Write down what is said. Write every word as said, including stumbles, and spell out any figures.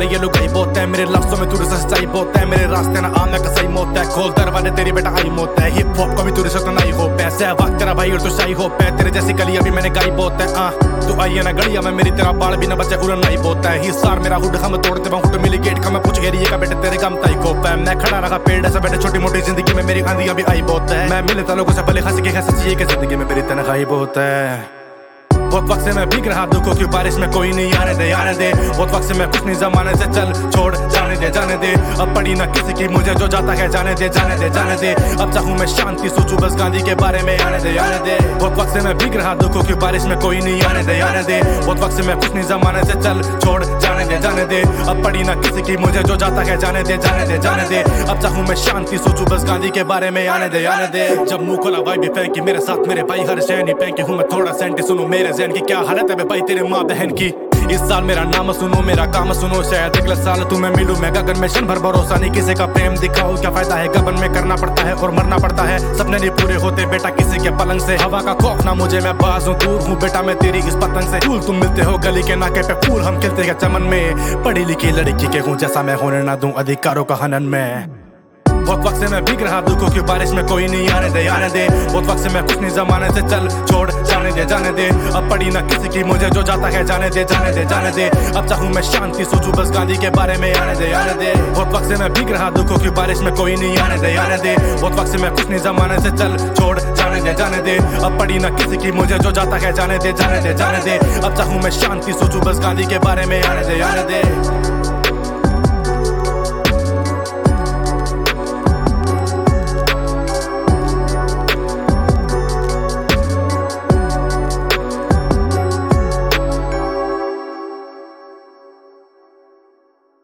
सारी ये लुगाई बहुत है, मेरे लफ्जों में थोड़ी सी सच्चाई बहुत है, मेरे रास्ते ना आना का सही मौत है, खोल दरवाजे तेरी बेटा आई मौत है, हिप हॉप को भी थोड़ी सा नहीं हो पैसे वक्त तेरा भाई और तू सही हो पे, तेरे जैसी गली अभी मैंने गाई बहुत है। आ तू आई है ना गलिया में मेरी तेरा बाल भी ना बचे उड़न नहीं बोता है, हिस्सार मेरा हुड हम तोड़ते वहाँ हुड मिली गेट का मैं पूछ घेरिए का बेटे तेरे गम ताई को पे, मैं खड़ा रहा पेड़ ऐसा बेटे छोटी मोटी जिंदगी में मेरी आंधियां भी आई बहुत है, मैं मिलता लोगों से भले हंस के हंसी के जिंदगी में मेरी तनख्वाही बहुत है। बहुत वक्त से मैं भीग रहा दुखों की बारिश में कोई नहीं आने दे आने दे, बहुत वक्त से मैं कुछ नहीं जमाने से चल छोड़ जाने दे जाने दे, अब पड़ी ना किसी की मुझे जो जाता है जाने दे जाने दे जाने दे, अब चाहूँ मैं शांति सोचूं बस गांधी के बारे में आने दे आने दे, बहुत वक्त से मैं भीग रहा दुखों की बारिश में कोई नहीं आने दे आने दे, बहुत वक्त से मैं कुछ नहीं जमाने से चल छोड़ जाने दे जाने दे, अब पड़ी ना किसी की मुझे जो जाता है जाने दे जाने दे जाने दे, अब चाहूँ मैं शांति सोचूं बस गांधी के बारे में आने दे आने दे। जब मुंह खोला भाई भी फेंकी मेरे साथ मेरे भाई हर शहर नहीं फेंकी हूँ मैं थोड़ा सेंटी सुनो मेरे जहन की क्या हालत है भाई तेरे माँ बहन की, इस साल मेरा नाम सुनो मेरा काम सुनो, शायद अगले साल तुम्हें मिलूं मैं गगन में क्षण भर भरोसा नहीं किसी का प्रेम दिखाओ क्या फायदा है गबन में करना पड़ता है और मरना पड़ता है, सपने नहीं पूरे होते बेटा किसी के पलंग से, हवा का खौफ ना मुझे मैं बाज हूँ दूर हूँ बेटा मैं तेरी इस पतंग से, फूल तुम मिलते हो गली के नाके पे फूल हम खिलते हैं चमन में, पढ़ी लिखी लड़की के हूँ जैसा मैं होने ना दूं अधिकारों का हनन में। बहुत वक्त से मैं भीग रहा दुखों की बारिश में कोई नहीं आने दे आने दे, बहुत वक्त से मैं कुछ नहीं जमाने से चल छोड़ जाने दे जाने दे, अब पड़ी ना किसी की मुझे जो जाता है जाने दे जाने दे जाने दे, अब चाहूँ मैं शांति सोचूं बस गांधी के बारे में आने दे आने दे, बहुत वक्त से मैं भीग रहा दुखों की बारिश में कोई नहीं आने दे आने दे, बहुत वक्त से मैं कुछ नहीं जमाने से चल छोड़ जाने दे जाने दे, अब पड़ी ना किसी की मुझे जो जाता है जाने दे जाने दे जाने दे, अब चाहूँ मैं शांति सोचूं बस गांधी के बारे में आने दे आने दे।